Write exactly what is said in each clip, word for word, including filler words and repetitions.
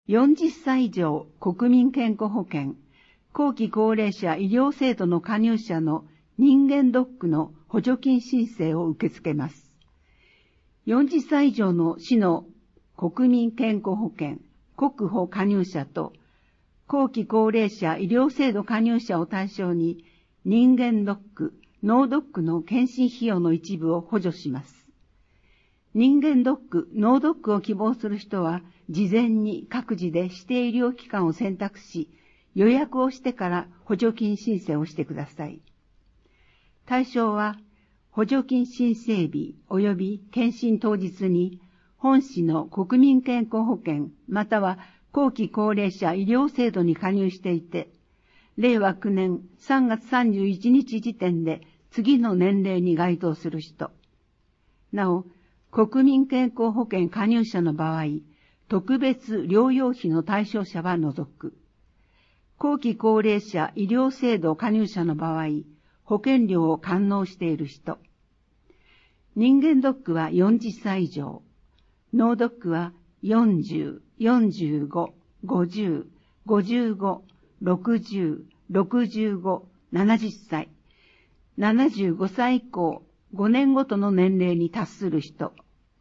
よんじゅっさい以上国民健康保険、後期高齢者医療制度の加入者の人間ドックの補助金申請を受け付けます。よんじゅっさい以上の市の国民健康保険、国保加入者と、後期高齢者医療制度加入者を対象に、人間ドック、脳ドックの検診費用の一部を補助します。人間ドック、脳ドックを希望する人は、事前に各自で指定医療機関を選択し、予約をしてから補助金申請をしてください。対象は、補助金申請日及び検診当日に、本市の国民健康保険または後期高齢者医療制度に加入していて、れいわきゅうねんさんがつさんじゅういちにち時点で次の年齢に該当する人。なお、国民健康保険加入者の場合、特別療養費の対象者は除く。後期高齢者医療制度加入者の場合、保険料を完納している人。人間ドックはよんじゅっさい以上。脳ドックはよんじゅう、よんじゅうご、ごじゅう、ごじゅうご、ろくじゅう、ろくじゅうご、ななじゅっさい、ななじゅうごさい以降、ごねんごとの年齢に達する人。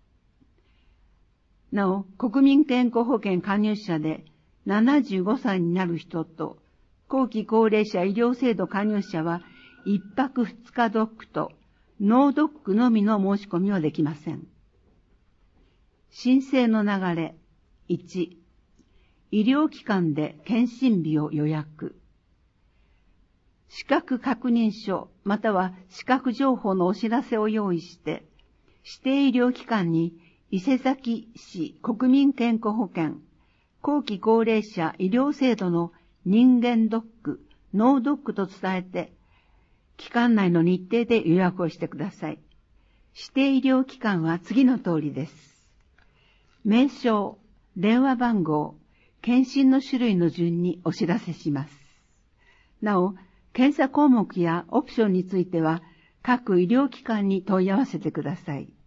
なお、国民健康保険加入者でななじゅうごさいになる人と、後期高齢者医療制度加入者はいっぱくふつかドックと脳ドックのみの申し込みはできません。申請の流れ。いち、医療機関で検診日を予約。資格確認書または資格情報のお知らせを用意して、指定医療機関に伊勢崎市国民健康保険、後期高齢者医療制度の人間ドック、脳ドックと伝えて、期間内の日程で予約をしてください。指定医療機関は次の通りです。名称、電話番号、検診の種類の順にお知らせします。なお、検査項目やオプションについては、各医療機関に問い合わせてください。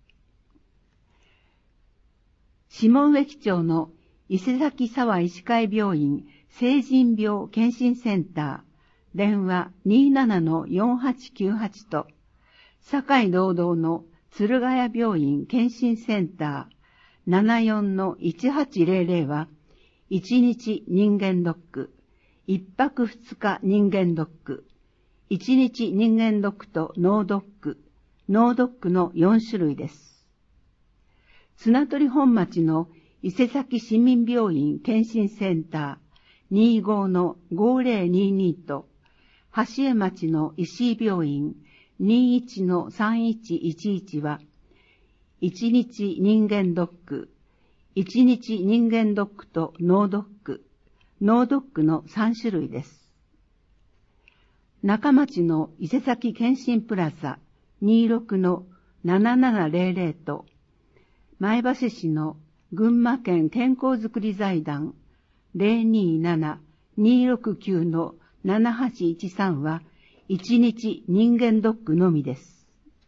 下植木町の伊勢崎沢医師会病院成人病検診センター、電話 にーななのよんはちきゅうはち と、堺道道の鶴ヶ谷病院検診センター ななよんのいちはちぜろぜろ は、いちにち人間ドック、いっぱくふつか人間ドック、いちにち人間ドックと脳ドック、脳ドックのよんしゅるいです。綱取本町の伊勢崎市民病院検診センター にじゅうごのごぜろにに と、橋江町の石井病院 にじゅういちのさんいちいちいち は、いちにち人間ドック、いちにち人間ドックと脳ドック、脳ドックのさんしゅるいです。中町の伊勢崎検診プラザ にじゅうろくのななななぜろぜろ と、前橋市の群馬県健康づくり財団 ぜろにーななにーろくきゅうのななはちいちさん はいちにち人間ドックのみです。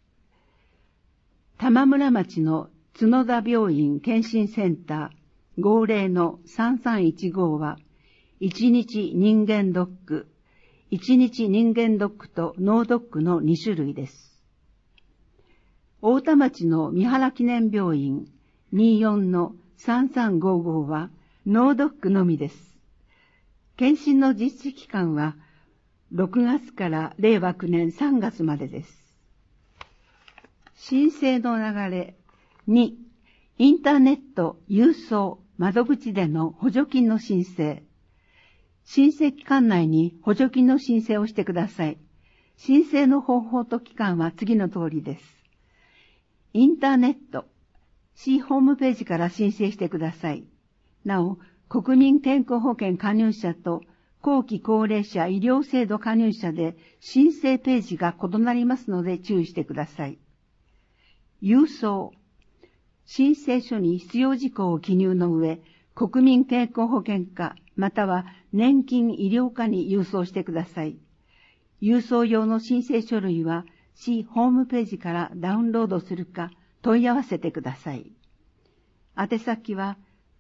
玉村町の角田病院検診センター ごぜろのさんさんいちご はいちにち人間ドック、いちにち人間ドックと脳ドックのにしゅるいです。大田町の三原記念病院 にじゅうよんのさんさんごご は脳ドックのみです。検診の実施期間はろくがつかられいわきゅうねんさんがつまでです。申請の流れ。に、インターネット郵送窓口での補助金の申請。申請期間内に補助金の申請をしてください。申請の方法と期間は次の通りです。インターネット、市ホームページから申請してください。なお、国民健康保険加入者と後期高齢者医療制度加入者で申請ページが異なりますので注意してください。郵送、申請書に必要事項を記入の上、国民健康保険課または年金医療課に郵送してください。郵送用の申請書類は市ホームページからダウンロードするか問い合わせてください。宛先は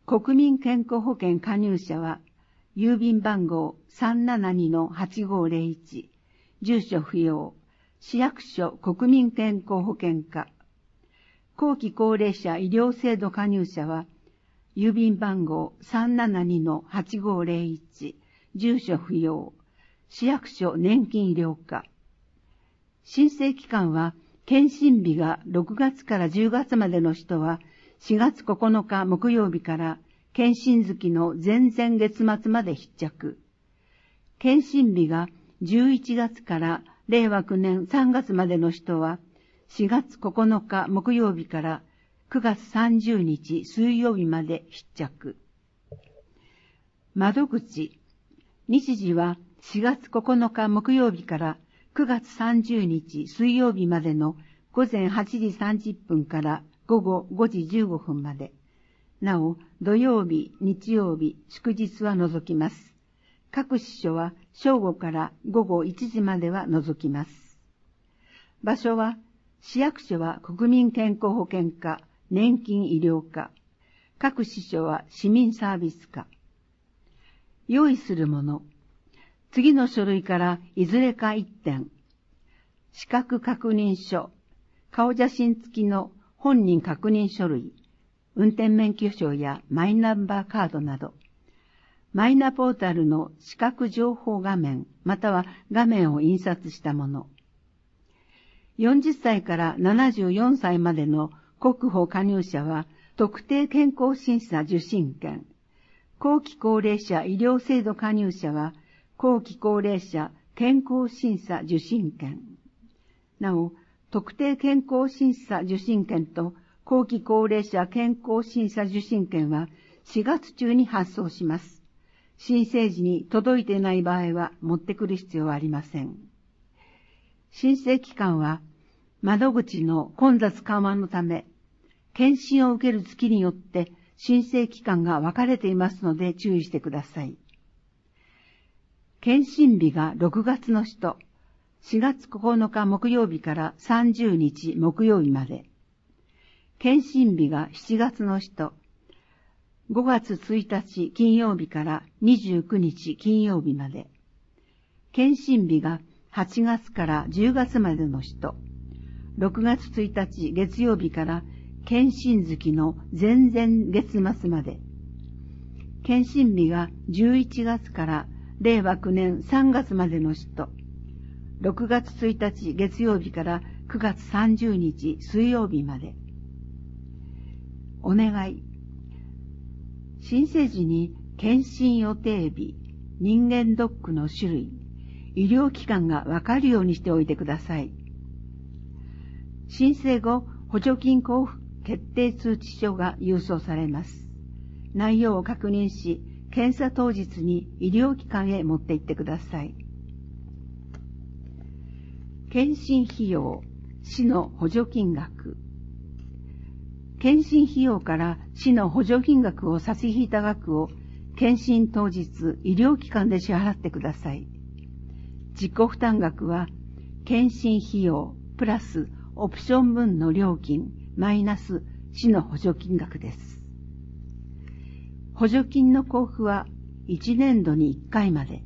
国民健康保険加入者は、郵便番号 さんななにのはちごーぜろいち、住所不要、市役所国民健康保険課。後期高齢者医療制度加入者は、郵便番号 さんななにのはちごーぜろいち、住所不要、市役所年金医療課。申請期間は、検診日がろくがつからじゅうがつまでの人は、しがつここのか木曜日から検診月の前々月末まで必着。検診日がじゅういちがつかられいわきゅうねんさんがつまでの人は、しがつここのか木曜日からくがつさんじゅうにち水曜日まで必着。窓口。日時はしがつここのか木曜日からくがつさんじゅうにち水曜日までのごぜんはちじさんじゅっぷんからごごごじじゅうごふんまで。なお、土曜日、日曜日、祝日は除きます。各支所は正午からごごいちじまでは除きます。場所は、市役所は国民健康保険課、年金医療課。各支所は市民サービス課。用意するもの。次の書類からいずれかいってん。資格確認書。顔写真付きの本人確認書類。運転免許証やマイナンバーカードなど。マイナポータルの資格情報画面、または画面を印刷したもの。よんじゅっさいからななじゅうよんさいまでの国保加入者は、特定健康審査受診券。後期高齢者医療制度加入者は、後期高齢者健康審査受診券。なお、特定健康審査受診券と後期高齢者健康審査受診券はしがつ中に発送します。申請時に届いていない場合は持ってくる必要はありません。申請期間は窓口の混雑緩和のため、検診を受ける月によって申請期間が分かれていますので注意してください。検診日がろくがつの人、しがつここのか木曜日からさんじゅうにち木曜日まで。検診日がしちがつの人、ごがつついたち金曜日からにじゅうくにち金曜日まで。検診日がはちがつからじゅうがつまでの人、ろくがつついたち月曜日から検診月の前々月末まで。検診日がじゅういちがつかられいわきゅうねんさんがつまでの人、ろくがつついたち月曜日からくがつさんじゅうにち水曜日まで。お願い。申請時に検診予定日、人間ドックの種類、医療機関がわかるようにしておいてください。申請後、補助金交付決定通知書が郵送されます。内容を確認し、検査当日に医療機関へ持って行ってください。検診費用、市の補助金額。検診費用から市の補助金額を差し引いた額を検診当日医療機関で支払ってください。自己負担額は検診費用プラスオプション分の料金マイナス市の補助金額です。補助金の交付はいちねんどにいっかいまで。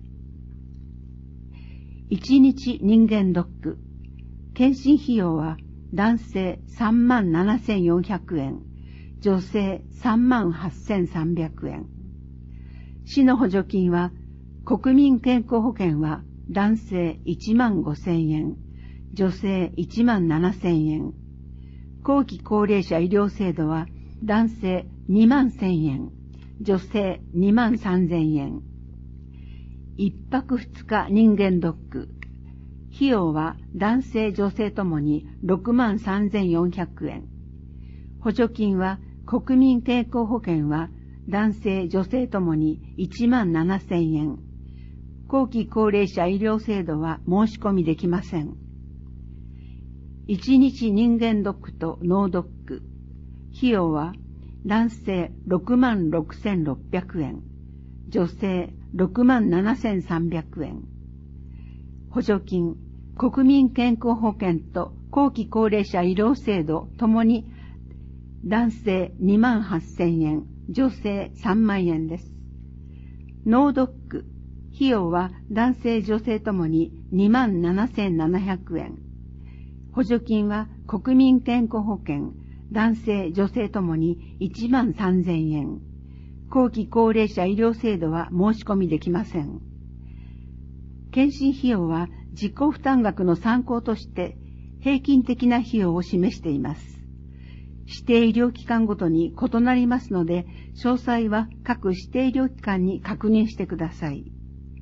いちにち人間ドック。検診費用は男性さんまんななせんよんひゃくえん、女性さんまんはっせんさんびゃくえん。市の補助金は、国民健康保険は男性いちまんごせんえん、女性いちまんななせんえん。後期高齢者医療制度は男性にまんせんえん、女性にまんさんぜんえん。一泊二日人間ドック。費用は男性女性ともにろくまんさんぜんよんひゃくえん。補助金は国民健康保険は男性女性ともにいちまんななせんえん。後期高齢者医療制度は申し込みできません。いちにち人間ドックと脳ドック。費用は男性ろくまんろくせんろっぴゃくえん。女性ろくまんななせんさんびゃくえん。補助金、国民健康保険と後期高齢者医療制度ともに男性にまんはっせんえん、 女性さんまんえんです。脳ドック、費用は男性女性ともににまんななせんななひゃくえん。補助金は国民健康保険、男性女性ともにいちまんさんぜんえん。後期高齢者医療制度は申し込みできません。検診費用は自己負担額の参考として平均的な費用を示しています。指定医療機関ごとに異なりますので、詳細は各指定医療機関に確認してください。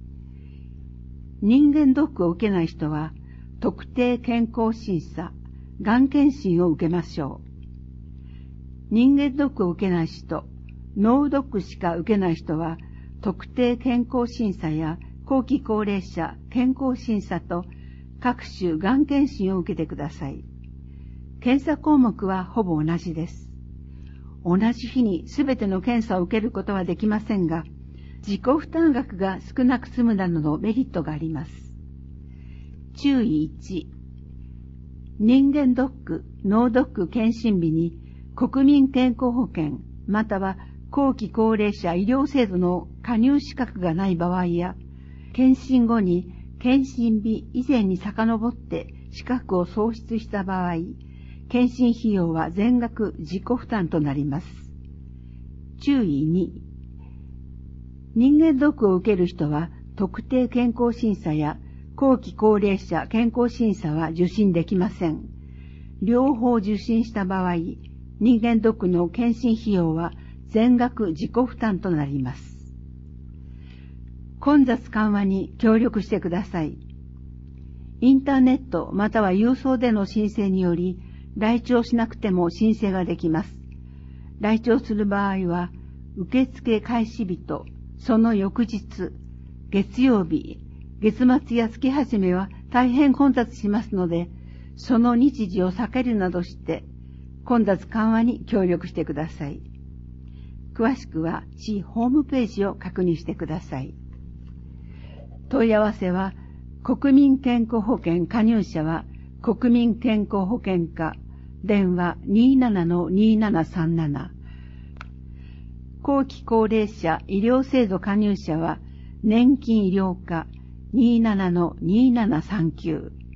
人間ドックを受けない人は、特定健康審査、がん検診を受けましょう。人間ドックを受けない人、脳ドックしか受けない人は、特定健康審査や後期高齢者健康審査と各種がん検診を受けてください。検査項目はほぼ同じです。同じ日にすべての検査を受けることはできませんが、自己負担額が少なく済むなどのメリットがあります。注意いち、人間ドック、脳ドック検診日に国民健康保険または後期高齢者医療制度の加入資格がない場合や、検診後に検診日以前に遡って資格を喪失した場合、検診費用は全額自己負担となります。注意に、人間ドックを受ける人は特定健康審査や後期高齢者健康審査は受診できません。両方受診した場合、人間ドックの検診費用は全額自己負担となります。混雑緩和に協力してください。インターネットまたは郵送での申請により、来庁しなくても申請ができます。来庁する場合は、受付開始日とその翌日、月曜日、月末や月始めは大変混雑しますので、その日時を避けるなどして、混雑緩和に協力してください。詳しくは市ホームページを確認してください。問い合わせは、国民健康保険加入者は国民健康保険課、電話 にーななのにーななさんなな。後期高齢者医療制度加入者は年金医療課 にーななのにーななさんきゅう。